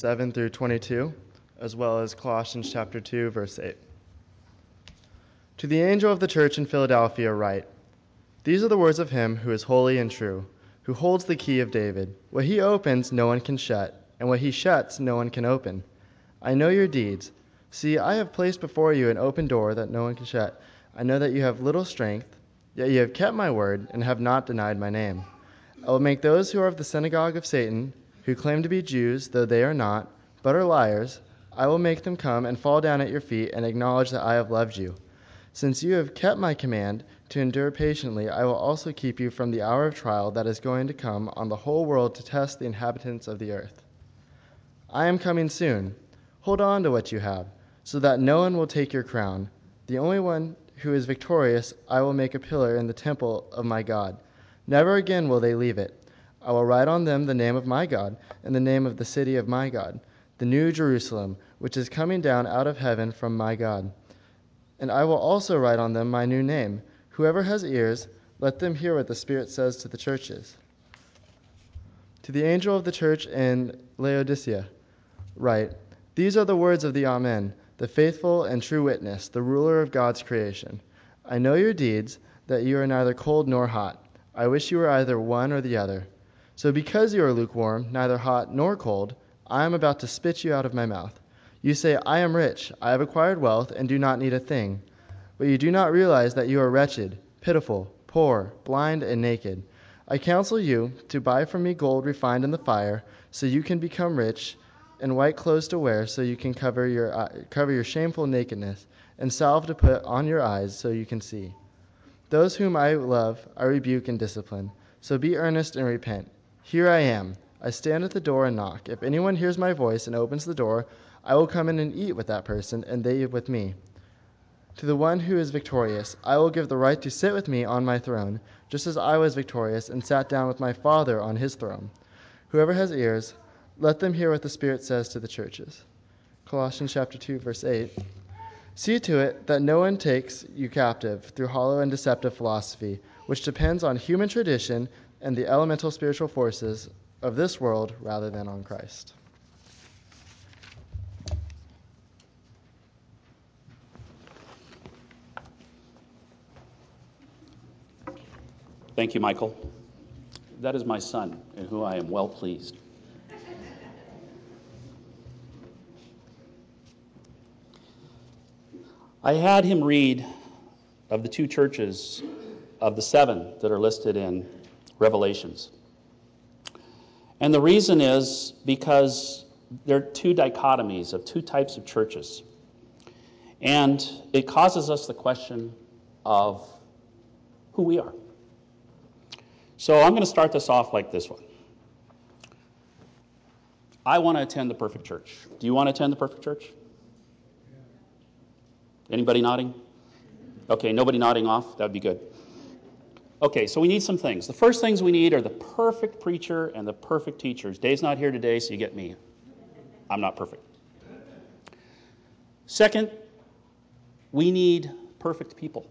7 through 22, as well as Colossians chapter 2, verse 8. To the angel of the church in Philadelphia write, These are the words of him who is holy and true, who holds the key of David. What he opens, no one can shut, and what he shuts, no one can open. I know your deeds. See, I have placed before you an open door that no one can shut. I know that you have little strength, yet you have kept my word and have not denied my name. I will make those who are of the synagogue of Satan, who claim to be Jews, though they are not, but are liars, I will make them come and fall down at your feet and acknowledge that I have loved you. Since you have kept my command to endure patiently, I will also keep you from the hour of trial that is going to come on the whole world to test the inhabitants of the earth. I am coming soon. Hold on to what you have, so that no one will take your crown. The only one who is victorious I will make a pillar in the temple of my God. Never again will they leave it. I will write on them the name of my God and the name of the city of my God, the new Jerusalem, which is coming down out of heaven from my God. And I will also write on them my new name. Whoever has ears, let them hear what the Spirit says to the churches. To the angel of the church in Laodicea, write, These are the words of the Amen, the faithful and true witness, the ruler of God's creation. I know your deeds, that you are neither cold nor hot. I wish you were either one or the other. So because you are lukewarm, neither hot nor cold, I am about to spit you out of my mouth. You say, I am rich, I have acquired wealth, and do not need a thing. But you do not realize that you are wretched, pitiful, poor, blind, and naked. I counsel you to buy from me gold refined in the fire, so you can become rich, and white clothes to wear, so you can cover your shameful nakedness, and salve to put on your eyes, so you can see. Those whom I love, I rebuke and discipline. So be earnest and repent. Here I am. I stand at the door and knock. If anyone hears my voice and opens the door, I will come in and eat with that person, and they with me. To the one who is victorious, I will give the right to sit with me on my throne, just as I was victorious and sat down with my Father on his throne. Whoever has ears, let them hear what the Spirit says to the churches. Colossians chapter 2, verse 8. See to it that no one takes you captive through hollow and deceptive philosophy, which depends on human tradition and the elemental spiritual forces of this world rather than on Christ. Thank you, Michael. That is my son, in whom I am well pleased. I had him read of the two churches of the seven that are listed in Revelations. And the reason is because there are two dichotomies of two types of churches. And it causes us the question of who we are. So I'm going to start this off like this one. I want to attend the perfect church. Do you want to attend the perfect church? Anybody nodding? Okay, nobody nodding off. That would be good. Okay, so we need some things. The first things we need are the perfect preacher and the perfect teachers. Dave's not here today, so you get me. I'm not perfect. Second, we need perfect people.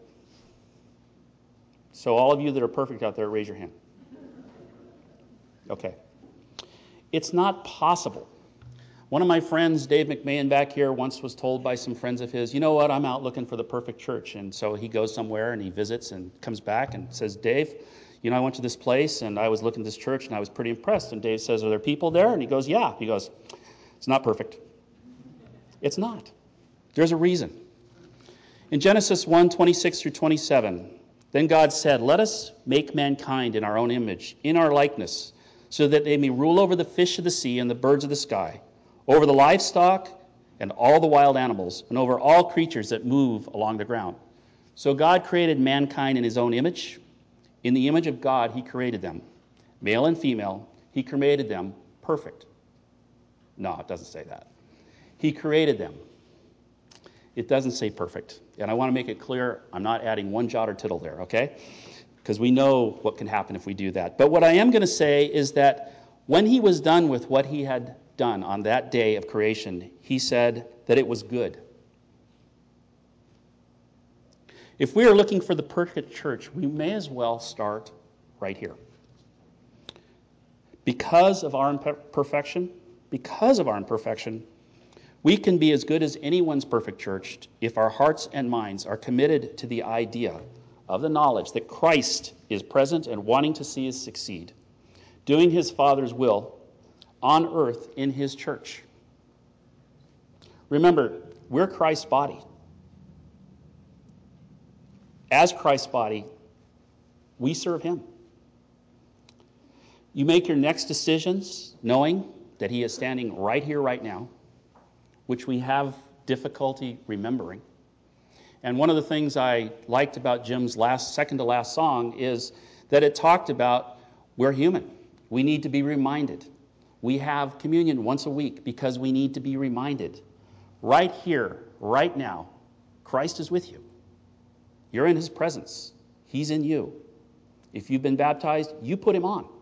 So all of you that are perfect out there, raise your hand. Okay. It's not possible. One of my friends, Dave McMahon back here, once was told by some friends of his, you know what, I'm out looking for the perfect church. And so he goes somewhere and he visits and comes back and says, Dave, you know, I went to this place and I was looking at this church and I was pretty impressed. And Dave says, are there people there? And he goes, yeah. He goes, it's not perfect. It's not. There's a reason. In Genesis 1:26 through 27, then God said, let us make mankind in our own image, in our likeness, so that they may rule over the fish of the sea and the birds of the sky, over the livestock and all the wild animals, and over all creatures that move along the ground. So God created mankind in his own image. In the image of God, he created them. Male and female, he created them perfect. No, it doesn't say that. He created them. It doesn't say perfect. And I want to make it clear, I'm not adding one jot or tittle there, okay? Because we know what can happen if we do that. But what I am going to say is that when he was done with what he had done on that day of creation, he said that it was good. If we are looking for the perfect church, we may as well start right here. Because of our imperfection, because of our imperfection, we can be as good as anyone's perfect church if our hearts and minds are committed to the idea of the knowledge that Christ is present and wanting to see us succeed, doing his Father's will on earth in his church. Remember, we're Christ's body. As Christ's body, we serve him. You make your next decisions knowing that he is standing right here, right now, which we have difficulty remembering. And one of the things I liked about Jim's second to last song is that it talked about we're human. We need to be reminded. We have communion once a week because we need to be reminded. Right here, right now, Christ is with you. You're in his presence. He's in you. If you've been baptized, you put him on.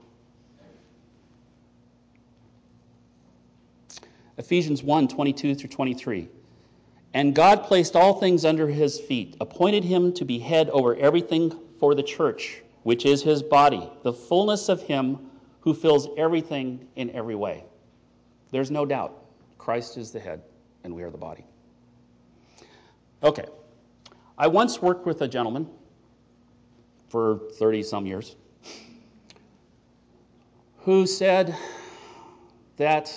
Ephesians 1:22-23. And God placed all things under his feet, appointed him to be head over everything for the church, which is his body, the fullness of him who fills everything in every way. There's no doubt Christ is the head and we are the body. Okay. I once worked with a gentleman for 30-some years who said that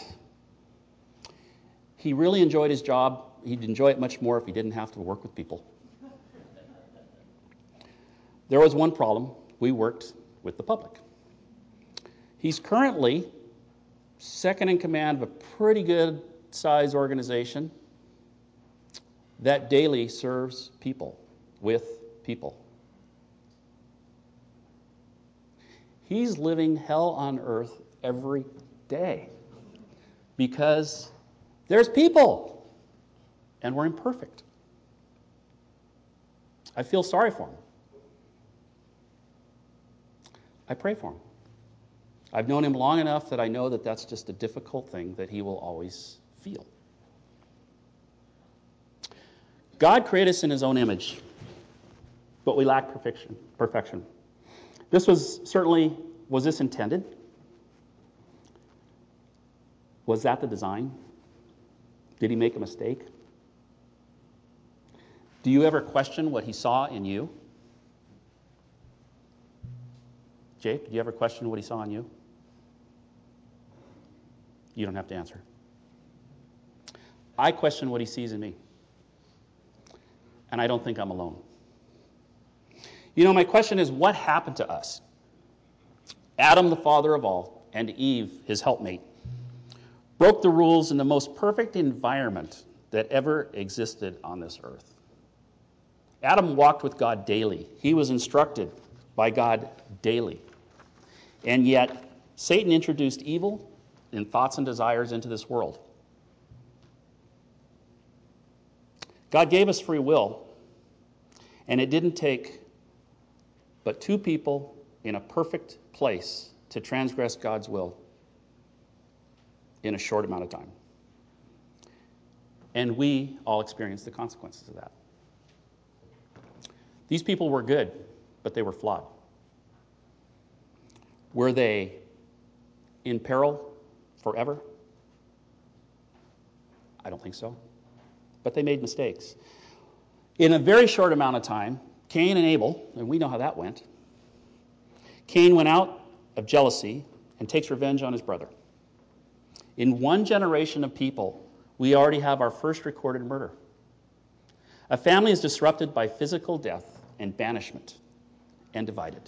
he really enjoyed his job. He'd enjoy it much more if he didn't have to work with people. There was one problem. We worked with the public. He's currently second in command of a pretty good sized organization that daily serves people with people. He's living hell on earth every day because there's people and we're imperfect. I feel sorry for him. I pray for him. I've known him long enough that I know that that's just a difficult thing that he will always feel. God created us in his own image, but we lack perfection. This was this intended? Was that the design? Did he make a mistake? Do you ever question what he saw in you? Jake, do you ever question what he saw in you? You don't have to answer. I question what he sees in me. And I don't think I'm alone. You know, my question is, what happened to us? Adam, the father of all, and Eve, his helpmate, broke the rules in the most perfect environment that ever existed on this earth. Adam walked with God daily. He was instructed by God daily. And yet, Satan introduced evil in thoughts and desires into this world. God gave us free will, and it didn't take but two people in a perfect place to transgress God's will in a short amount of time. And we all experienced the consequences of that. These people were good, but they were flawed. Were they in peril forever? I don't think so. But they made mistakes. In a very short amount of time, Cain and Abel, and we know how that went. Cain went out of jealousy and takes revenge on his brother. In one generation of people, we already have our first recorded murder. A family is disrupted by physical death and banishment and divided.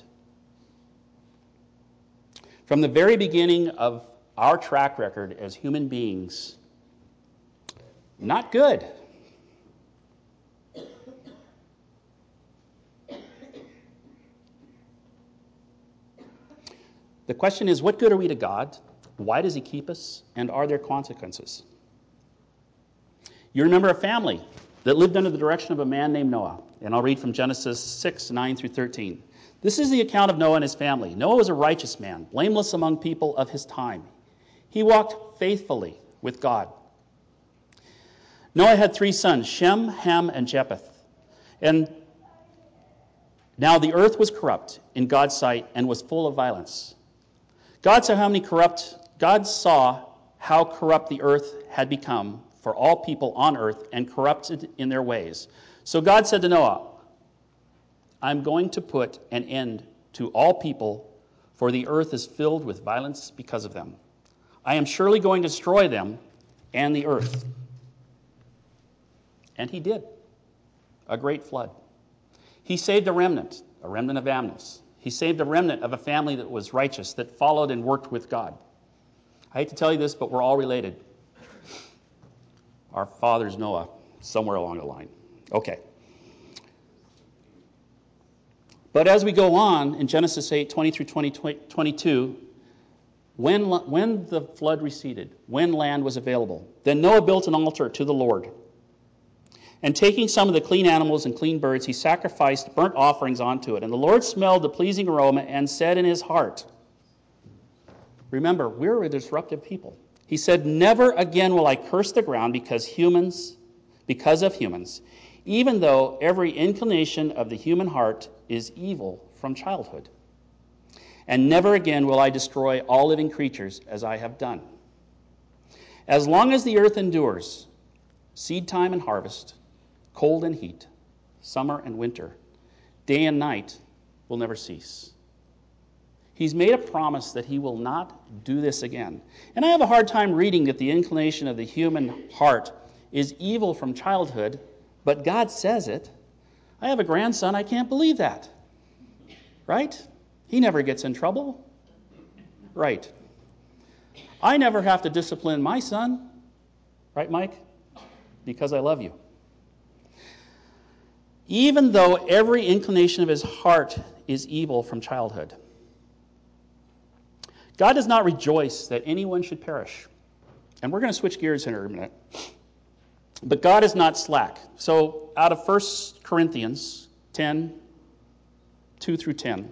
From the very beginning of our track record as human beings, not good. The question is, what good are we to God? Why does he keep us? And are there consequences? You remember a family that lived under the direction of a man named Noah. And I'll read from Genesis 6, 9 through 13. This is the account of Noah and his family. Noah was a righteous man, blameless among people of his time. He walked faithfully with God. Noah had 3 sons, Shem, Ham, and Japheth. And now the earth was corrupt in God's sight and was full of violence. God saw how corrupt the earth had become for all people on earth and corrupted in their ways. So God said to Noah, I'm going to put an end to all people, for the earth is filled with violence because of them. I am surely going to destroy them and the earth. And he did. A great flood. He saved a remnant of Amnos. He saved a remnant of a family that was righteous, that followed and worked with God. I hate to tell you this, but we're all related. Our father's Noah, somewhere along the line. Okay. But as we go on in Genesis 8, 20 through 22, when the flood receded, when land was available, then Noah built an altar to the Lord. And taking some of the clean animals and clean birds, he sacrificed burnt offerings onto it. And the Lord smelled the pleasing aroma and said in his heart, remember, we're a disruptive people. He said, never again will I curse the ground because of humans, even though every inclination of the human heart is evil from childhood. And never again will I destroy all living creatures as I have done. As long as the earth endures, seed time and harvest, cold and heat, summer and winter, day and night will never cease. He's made a promise that he will not do this again. And I have a hard time reading that the inclination of the human heart is evil from childhood, but God says it. I have a grandson, I can't believe that. Right? He never gets in trouble. Right. I never have to discipline my son. Right, Mike? Because I love you. Even though every inclination of his heart is evil from childhood. God does not rejoice that anyone should perish. And we're going to switch gears here in a minute. But God is not slack. So out of 1 Corinthians 10, 2 through 10.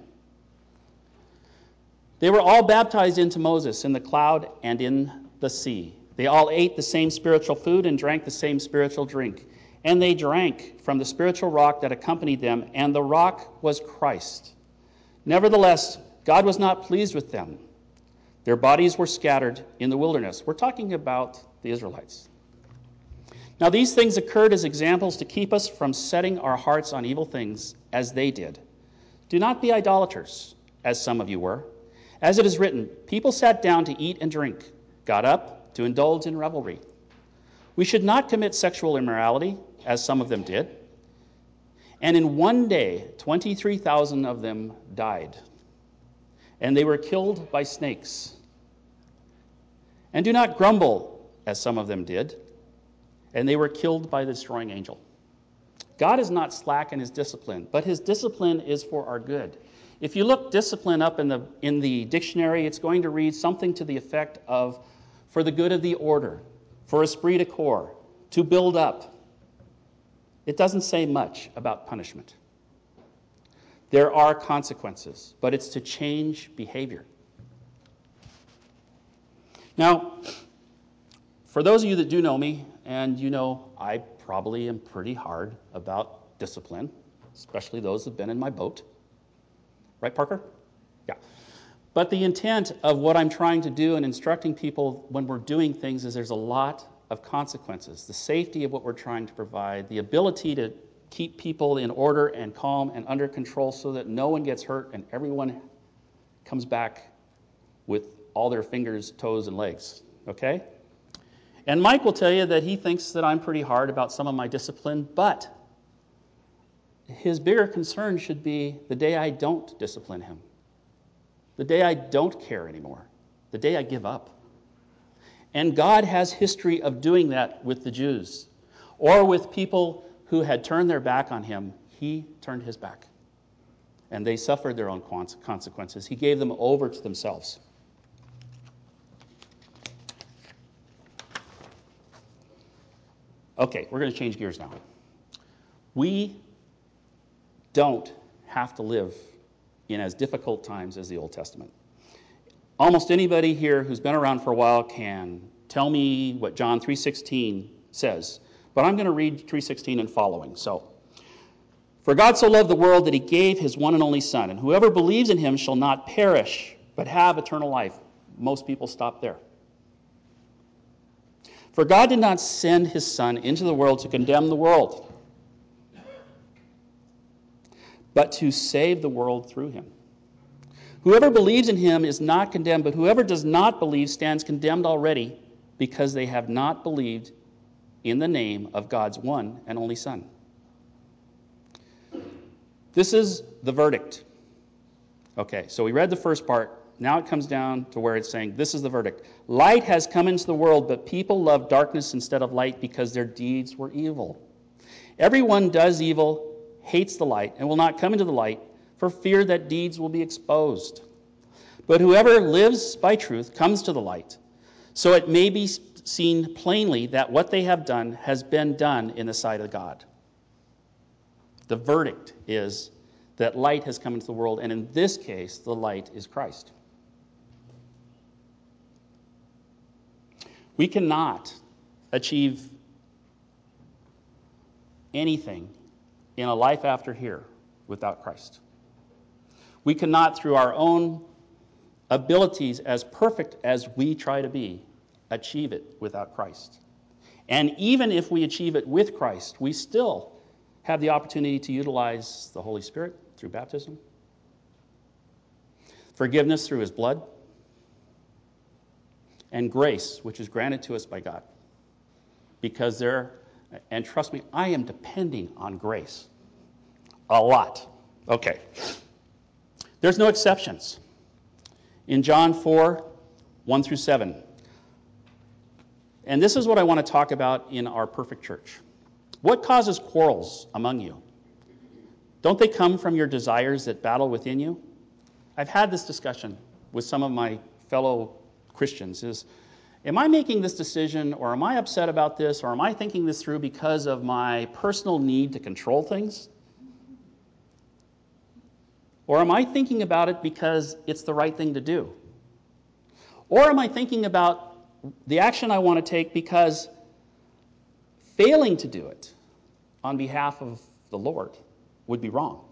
They were all baptized into Moses in the cloud and in the sea. They all ate the same spiritual food and drank the same spiritual drink. And they drank from the spiritual rock that accompanied them, and the rock was Christ. Nevertheless, God was not pleased with them. Their bodies were scattered in the wilderness. We're talking about the Israelites. Now these things occurred as examples to keep us from setting our hearts on evil things as they did. Do not be idolaters, as some of you were. As it is written, people sat down to eat and drink, got up to indulge in revelry. We should not commit sexual immorality, as some of them did. And in one day, 23,000 of them died. And they were killed by snakes. And do not grumble, as some of them did. And they were killed by the destroying angel. God is not slack in his discipline, but his discipline is for our good. If you look discipline up in the dictionary, it's going to read something to the effect of for the good of the order, for esprit de corps, to build up. It doesn't say much about punishment. There are consequences, but it's to change behavior. Now, for those of you that do know me, and you know I probably am pretty hard about discipline, especially those that have been in my boat. Right, Parker? Yeah. But the intent of what I'm trying to do in instructing people when we're doing things is there's a lot of consequences. The safety of what we're trying to provide, the ability to keep people in order and calm and under control so that no one gets hurt and everyone comes back with all their fingers, toes, and legs. Okay? And Mike will tell you that he thinks that I'm pretty hard about some of my discipline, but his bigger concern should be the day I don't discipline him, the day I don't care anymore, the day I give up. And God has history of doing that with the Jews, or with people who had turned their back on him. He turned his back, and they suffered their own consequences. He gave them over to themselves. Okay, we're going to change gears now. We don't have to live in as difficult times as the Old Testament. Almost anybody here who's been around for a while can tell me what John 3:16 says, but I'm going to read 3:16 and following. So, for God so loved the world that he gave his one and only Son, and whoever believes in him shall not perish, but have eternal life. Most people stop there. For God did not send his Son into the world to condemn the world, but to save the world through him. Whoever believes in him is not condemned, but whoever does not believe stands condemned already, because they have not believed in the name of God's one and only Son. This is the verdict. Okay, so we read the first part. Now it comes down to where it's saying, this is the verdict. Light has come into the world, but people love darkness instead of light because their deeds were evil. Everyone does evil, hates the light, and will not come into the light for fear that deeds will be exposed. But whoever lives by truth comes to the light, so it may be seen plainly that what they have done has been done in the sight of God. The verdict is that light has come into the world, and in this case, the light is Christ. We cannot achieve anything in a life after here without Christ. We cannot, through our own abilities, as perfect as we try to be, achieve it without Christ. And even if we achieve it with Christ, we still have the opportunity to utilize the Holy Spirit through baptism, forgiveness through his blood, and grace, which is granted to us by God. Because and trust me, I am depending on grace a lot. Okay. There's no exceptions. In John 4, 1 through 7. And this is what I want to talk about in our perfect church. What causes quarrels among you? Don't they come from your desires that battle within you? I've had this discussion with some of my fellow Christians is, am I making this decision, or am I upset about this, or am I thinking this through because of my personal need to control things? Or am I thinking about it because it's the right thing to do? Or am I thinking about the action I want to take because failing to do it on behalf of the Lord would be wrong?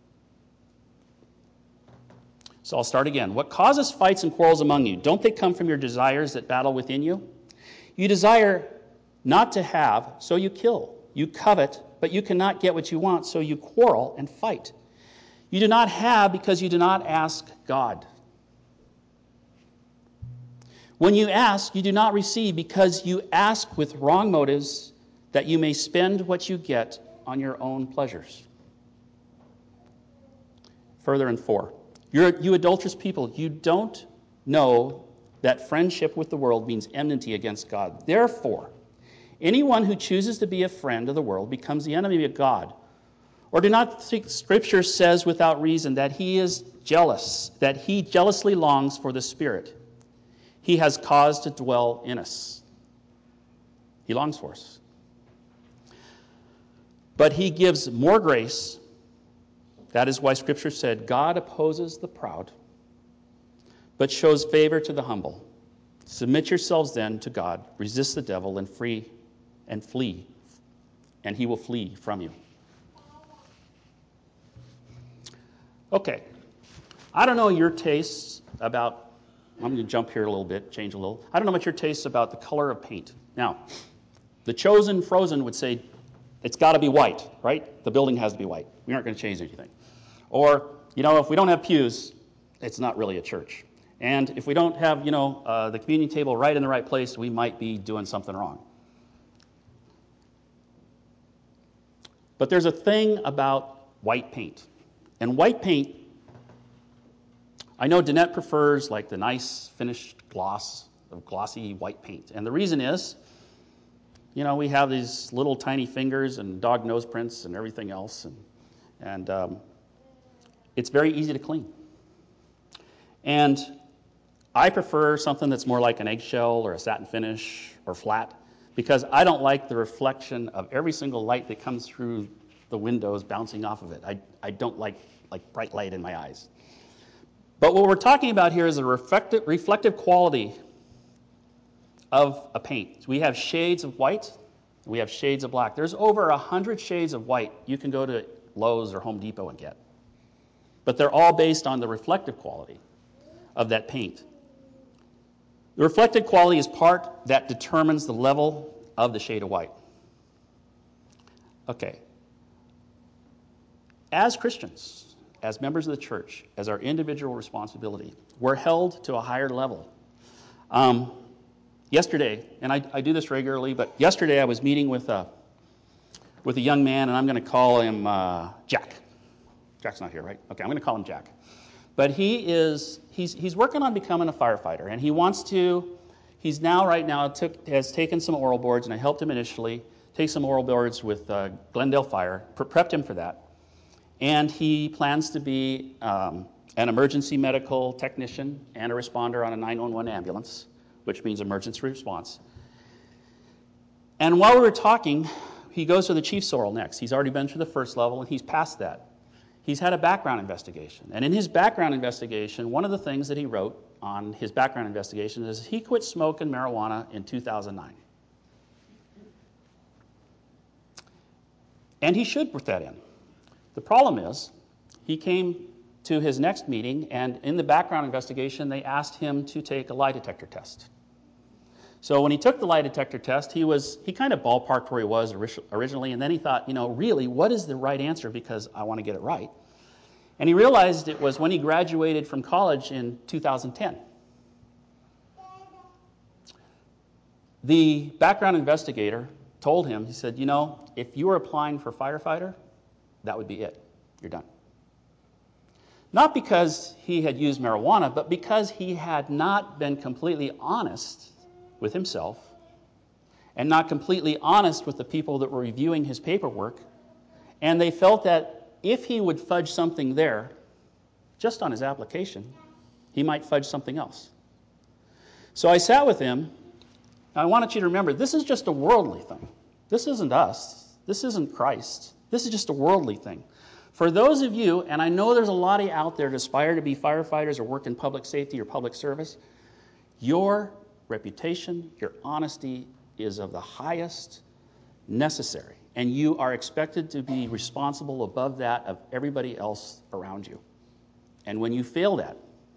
So I'll start again. What causes fights and quarrels among you? Don't they come from your desires that battle within you? You desire not to have, so you kill. You covet, but you cannot get what you want, so you quarrel and fight. You do not have because you do not ask God. When you ask, you do not receive because you ask with wrong motives, that you may spend what you get on your own pleasures. Further in 4. You adulterous people, you don't know that friendship with the world means enmity against God. Therefore, anyone who chooses to be a friend of the world becomes the enemy of God. Or do not think Scripture says without reason that he is jealous, that he jealously longs for the Spirit he has caused to dwell in us. He longs for us. But he gives more grace. That is why Scripture said, God opposes the proud, but shows favor to the humble. Submit yourselves then to God, resist the devil, and flee, and he will flee from you. Okay, I don't know your tastes about, I'm going to jump here a little bit, change a little. I don't know what your tastes about the color of paint. Now, the chosen Frozen would say, it's got to be white, right? The building has to be white. We aren't going to change anything. Or, if we don't have pews, it's not really a church. And if we don't have, the communion table right in the right place, we might be doing something wrong. But there's a thing about white paint. And white paint, I know Danette prefers like the nice finished glossy white paint. And the reason is, we have these little tiny fingers and dog nose prints and everything else. And it's very easy to clean. And I prefer something that's more like an eggshell or a satin finish or flat, because I don't like the reflection of every single light that comes through the windows bouncing off of it. I don't like bright light in my eyes. But what we're talking about here is the reflective quality of a paint. We have shades of white, we have shades of black. There's over 100 shades of white you can go to Lowe's or Home Depot and get. But they're all based on the reflective quality of that paint. The reflected quality is part that determines the level of the shade of white. Okay. As Christians, as members of the church, as our individual responsibility, we're held to a higher level. Yesterday, and I do this regularly, but yesterday I was meeting with a young man, and I'm going to call him Jack. Jack's not here, right? Okay, I'm going to call him Jack. But he's working on becoming a firefighter, and he's now right now has taken some oral boards, and I helped him initially take some oral boards with Glendale Fire, prepped him for that. And he plans to be an emergency medical technician and a responder on a 911 ambulance, which means emergency response. And while we were talking, he goes to the chief's oral next. He's already been through the first level, and he's passed that. He's had a background investigation. And in his background investigation, one of the things that he wrote on his background investigation is he quit smoking marijuana in 2009. And he should put that in. The problem is, he came to his next meeting, and in the background investigation, they asked him to take a lie detector test. So when he took the lie detector test, he kind of ballparked where he was originally, and then he thought, really, what is the right answer, because I want to get it right. And he realized it was when he graduated from college in 2010. The background investigator told him, he said, if you were applying for firefighter, that would be it. You're done. Not because he had used marijuana, but because he had not been completely honest with himself and not completely honest with the people that were reviewing his paperwork. And they felt that if he would fudge something there, just on his application, he might fudge something else. So I sat with him. I wanted you to remember, this is just a worldly thing. This isn't us. This isn't Christ. This is just a worldly thing. For those of you, and I know there's a lot of you out there that aspire to be firefighters or work in public safety or public service, your reputation, your honesty is of the highest necessary. And you are expected to be responsible above that of everybody else around you. And when you fail that,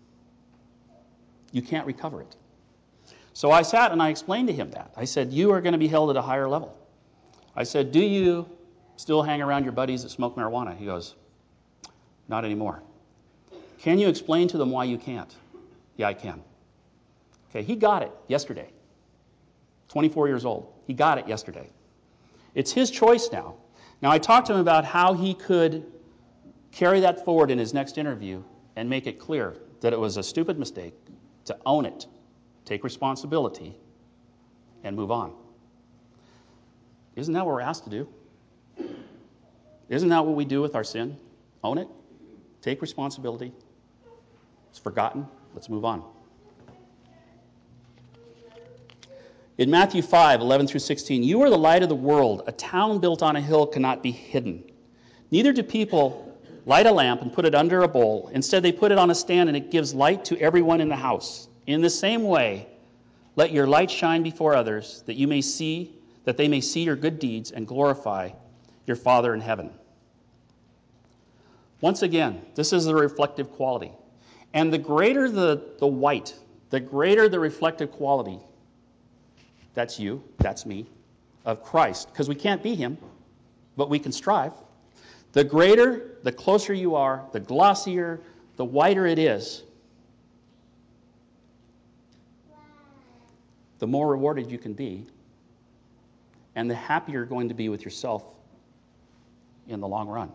you can't recover it. So I sat and I explained to him that. I said, you are going to be held at a higher level. I said, do you still hang around your buddies that smoke marijuana? He goes, not anymore. Can you explain to them why you can't? Yeah, I can. Okay, he got it yesterday. 24 years old. He got it yesterday. It's his choice now. Now, I talked to him about how he could carry that forward in his next interview and make it clear that it was a stupid mistake, to own it, take responsibility, and move on. Isn't that what we're asked to do? Isn't that what we do with our sin? Own it, take responsibility. It's forgotten. Let's move on. In Matthew 5:11 through 16, you are the light of the world. A town built on a hill cannot be hidden. Neither do people light a lamp and put it under a bowl. Instead, they put it on a stand, and it gives light to everyone in the house. In the same way, let your light shine before others, that they may see your good deeds and glorify your Father in heaven. Once again, this is the reflective quality. And the greater the white, the greater the reflective quality, that's you, that's me, of Christ, because we can't be him, but we can strive. The greater, the closer you are, the glossier, the whiter it is, the more rewarded you can be, and the happier you're going to be with yourself in the long run.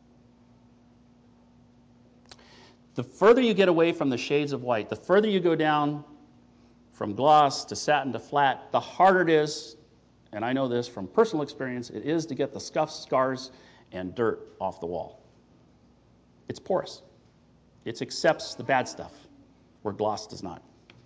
The further you get away from the shades of white, the further you go down from gloss to satin to flat, the harder it is, and I know this from personal experience, it is to get the scuffs, scars, and dirt off the wall. It's porous. It accepts the bad stuff, where gloss does not.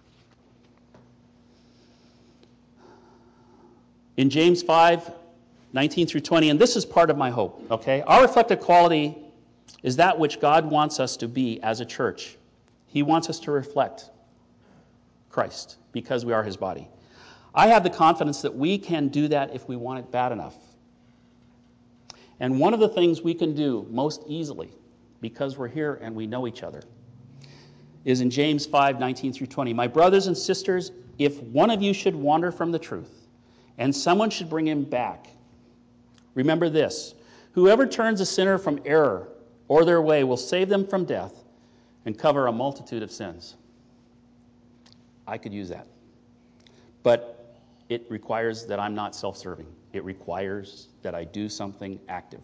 In James 5:19 through 20, and this is part of my hope, okay? Our reflective quality is that which God wants us to be as a church. He wants us to reflect Christ because we are his body. I have the confidence that we can do that if we want it bad enough. And one of the things we can do most easily, because we're here and we know each other, is in James 5:19 through 20. My brothers and sisters, if one of you should wander from the truth, and someone should bring him back, remember this: whoever turns a sinner from error or their way will save them from death and cover a multitude of sins. I could use that. But it requires that I'm not self-serving. It requires that I do something active.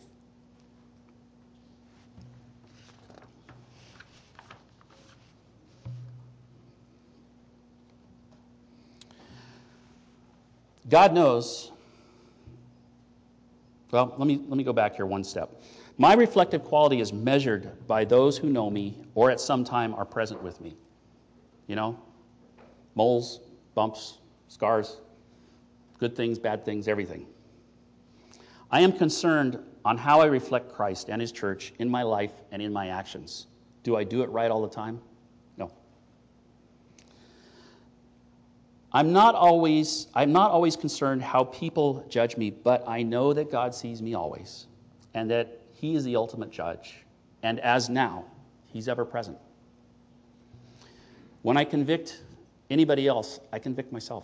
God knows. Well, let me go back here one step. My reflective quality is measured by those who know me or at some time are present with me. You know, moles, bumps, scars, good things, bad things, everything. I am concerned on how I reflect Christ and his church in my life and in my actions. Do I do it right all the time? No. I'm not always concerned how people judge me, but I know that God sees me always, and that he is the ultimate judge. And as now, he's ever present. When I convict anybody else, I convict myself.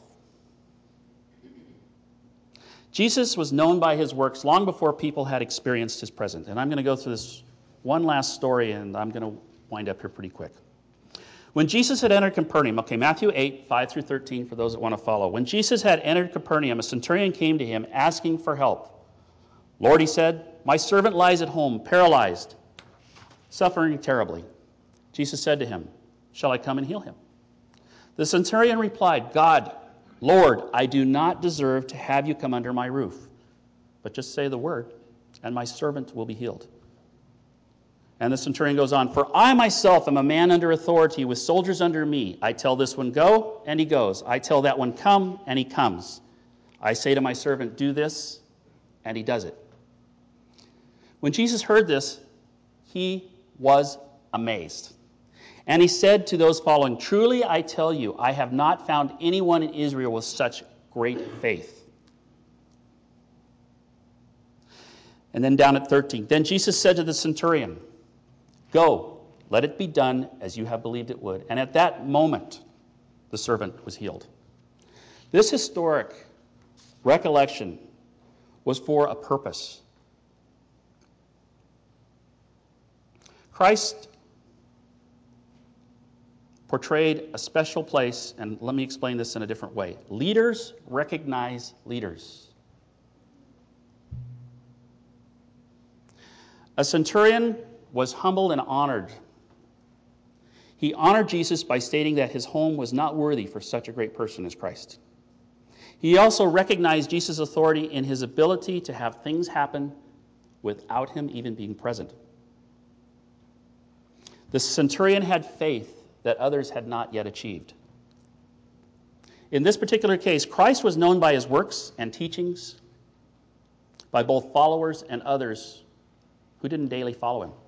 Jesus was known by his works long before people had experienced his presence. And I'm going to go through this one last story, and I'm going to wind up here pretty quick. When Jesus had entered Capernaum, okay, Matthew 8, 5 through 13 for those that want to follow. When Jesus had entered Capernaum, a centurion came to him asking for help. Lord, he said, my servant lies at home, paralyzed, suffering terribly. Jesus said to him, shall I come and heal him? The centurion replied, God, Lord, I do not deserve to have you come under my roof, but just say the word, and my servant will be healed. And the centurion goes on, for I myself am a man under authority with soldiers under me. I tell this one, go, and he goes. I tell that one, come, and he comes. I say to my servant, do this, and he does it. When Jesus heard this, he was amazed. And he said to those following, truly I tell you, I have not found anyone in Israel with such great faith. And then down at 13, then Jesus said to the centurion, go, let it be done as you have believed it would. And at that moment, the servant was healed. This historic recollection was for a purpose. Christ portrayed a special place, and let me explain this in a different way. Leaders recognize leaders. A centurion was humbled and honored. He honored Jesus by stating that his home was not worthy for such a great person as Christ. He also recognized Jesus' authority in his ability to have things happen without him even being present. The centurion had faith that others had not yet achieved. In this particular case, Christ was known by his works and teachings by both followers and others who didn't daily follow him.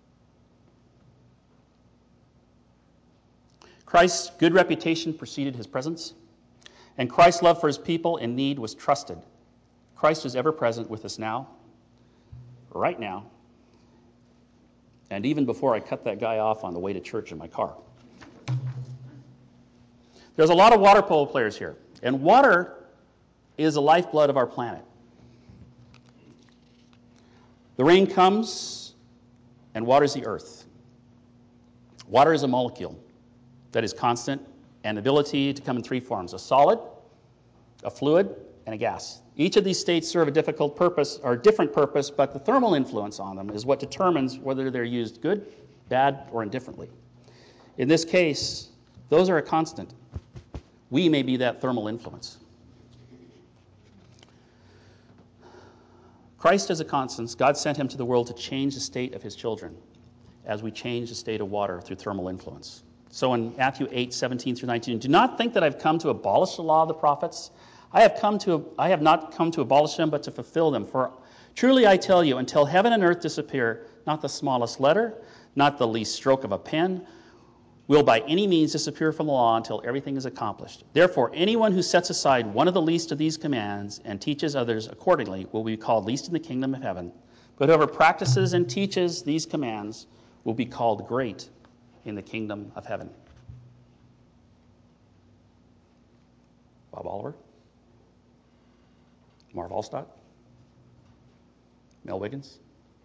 Christ's good reputation preceded his presence, and Christ's love for his people in need was trusted. Christ is ever present with us now, right now, and even before I cut that guy off on the way to church in my car. There's a lot of water polo players here, and water is the lifeblood of our planet. The rain comes and waters the earth. Water is a molecule that is constant and ability to come in three forms: a solid, a fluid, and a gas. Each of these states serve a different purpose, but the thermal influence on them is what determines whether they're used good, bad, or indifferently. In this case, those are a constant. We may be that thermal influence. Christ is a constant. God sent him to the world to change the state of his children as we change the state of water through thermal influence. So in Matthew 8, 17 through 19, do not think that I've come to abolish the law of the prophets. I have not come to abolish them, but to fulfill them. For truly I tell you, until heaven and earth disappear, not the smallest letter, not the least stroke of a pen, will by any means disappear from the law until everything is accomplished. Therefore, anyone who sets aside one of the least of these commands and teaches others accordingly will be called least in the kingdom of heaven. But whoever practices and teaches these commands will be called great in the kingdom of heaven. Bob Oliver, Marv Alstott, Mel Wiggins.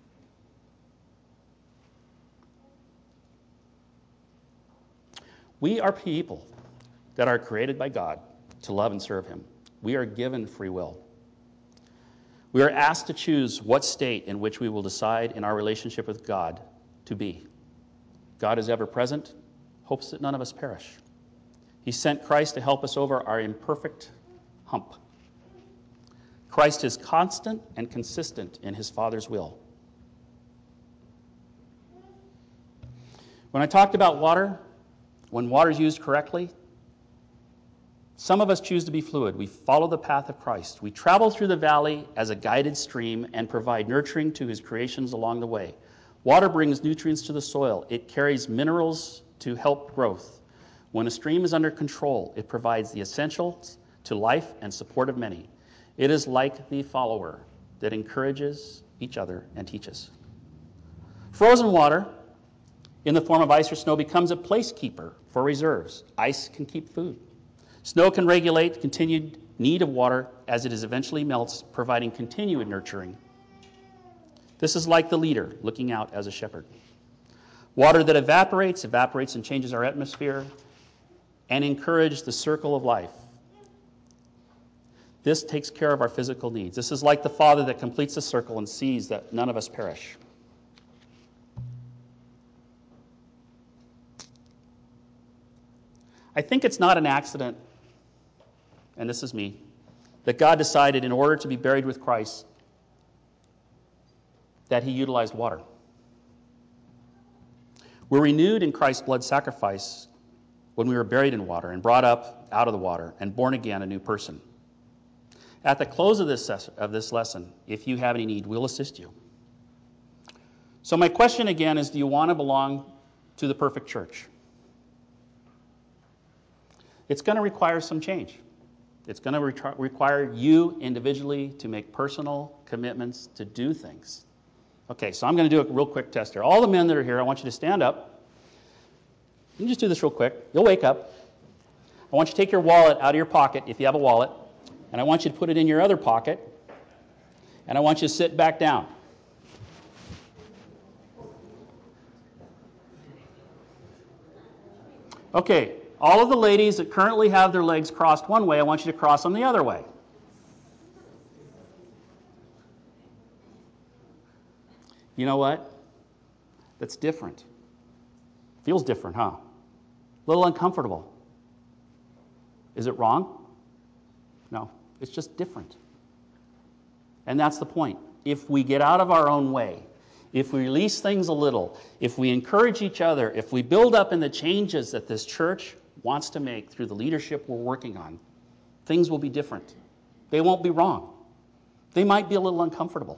We are people that are created by God to love and serve Him. We are given free will. We are asked to choose what state in which we will decide in our relationship with God to be. God is ever present, hopes that none of us perish. He sent Christ to help us over our imperfect hump. Christ is constant and consistent in His Father's will. When I talked about water, when water is used correctly, some of us choose to be fluid. We follow the path of Christ. We travel through the valley as a guided stream and provide nurturing to His creations along the way. Water brings nutrients to the soil. It carries minerals to help growth. When a stream is under control, it provides the essentials to life and support of many. It is like the follower that encourages each other and teaches. Frozen water, in the form of ice or snow, becomes a placekeeper for reserves. Ice can keep food. Snow can regulate continued need of water as it eventually melts, providing continued nurturing. This is like the leader looking out as a shepherd. Water that evaporates and changes our atmosphere and encourages the circle of life. This takes care of our physical needs. This is like the Father that completes the circle and sees that none of us perish. I think it's not an accident, and this is me, that God decided in order to be buried with Christ that He utilized water. We're renewed in Christ's blood sacrifice when we were buried in water and brought up out of the water and born again a new person. At the close of this lesson, if you have any need, we'll assist you. So my question again is, do you want to belong to the perfect church? It's going to require some change. It's going to require you individually to make personal commitments to do things. Okay, so I'm going to do a real quick test here. All the men that are here, I want you to stand up. You can just do this real quick. You'll wake up. I want you to take your wallet out of your pocket, if you have a wallet, and I want you to put it in your other pocket, and I want you to sit back down. Okay, all of the ladies that currently have their legs crossed one way, I want you to cross them the other way. You know what? That's different. Feels different, huh? A little uncomfortable. Is it wrong? No, it's just different. And that's the point. If we get out of our own way, if we release things a little, if we encourage each other, if we build up in the changes that this church wants to make through the leadership we're working on, things will be different. They won't be wrong. They might be a little uncomfortable.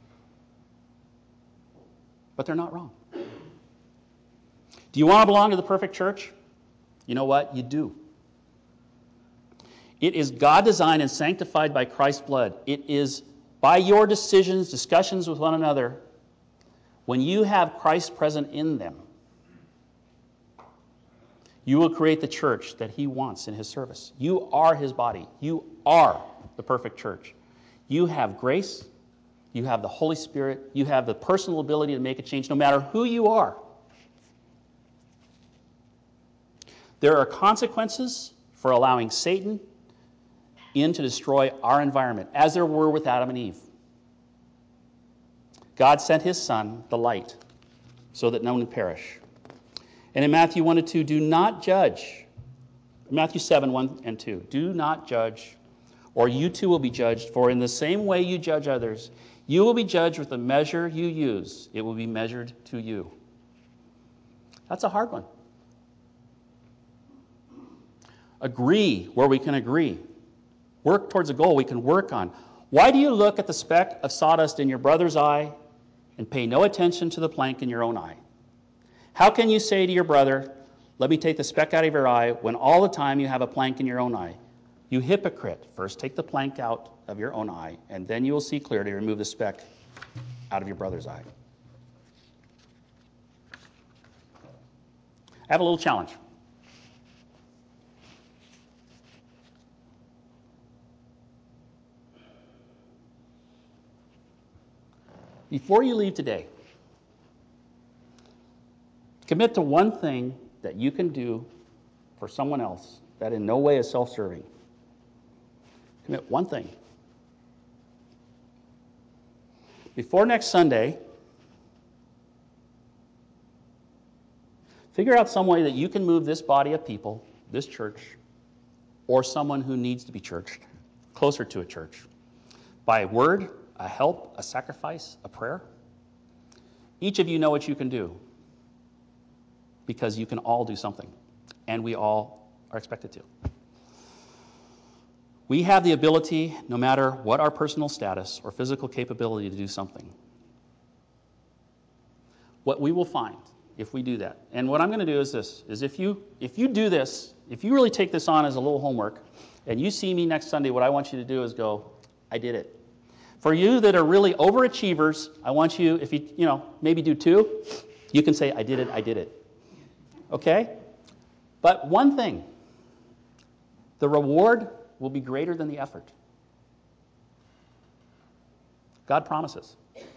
But they're not wrong. Do you want to belong to the perfect church? You know what? You do. It is God designed and sanctified by Christ's blood. It is by your decisions, discussions with one another, when you have Christ present in them, you will create the church that He wants in His service. You are His body. You are the perfect church. You have grace. You have the Holy Spirit. You have the personal ability to make a change no matter who you are. There are consequences for allowing Satan in to destroy our environment, as there were with Adam and Eve. God sent His Son, the light, so that none would perish. And in Matthew 1 and 2, do not judge. Matthew 7, 1 and 2, do not judge, or you too will be judged, for in the same way you judge others, you will be judged with the measure you use. It will be measured to you. That's a hard one. Agree where we can agree. Work towards a goal we can work on. Why do you look at the speck of sawdust in your brother's eye and pay no attention to the plank in your own eye? How can you say to your brother, let me take the speck out of your eye, when all the time you have a plank in your own eye? You hypocrite. First take the plank out of your own eye, and then you will see clearly to remove the speck out of your brother's eye. I have a little challenge. Before you leave today, commit to one thing that you can do for someone else that in no way is self-serving. Commit one thing. Before next Sunday, figure out some way that you can move this body of people, this church, or someone who needs to be churched, closer to a church, by a word, a help, a sacrifice, a prayer. Each of you know what you can do, because you can all do something, and we all are expected to. We have the ability, no matter what our personal status or physical capability, to do something. What we will find if we do that, and what I'm going to do is this, is if you do this, if you really take this on as a little homework, and you see me next Sunday, what I want you to do is go, I did it. For you that are really overachievers, I want you, if you maybe do 2, you can say, I did it. Okay? But one thing, the reward will be greater than the effort. God promises.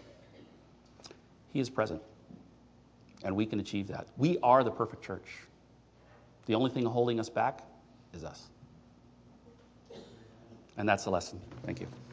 He is present. And we can achieve that. We are the perfect church. The only thing holding us back is us. And that's the lesson. Thank you.